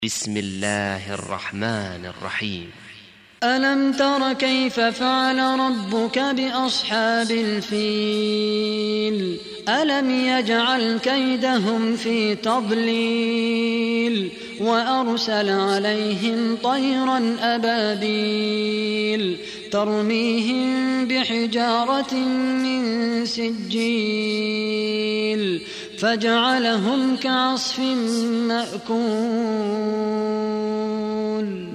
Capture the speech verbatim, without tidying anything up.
بسم الله الرحمن الرحيم. ألم تر كيف فعل ربك بأصحاب الفيل ألم يجعل كيدهم في تضليل وأرسل عليهم طيرا أبابيل ترميهم بحجارة من سجيل فجعلهم كعصف مأكول.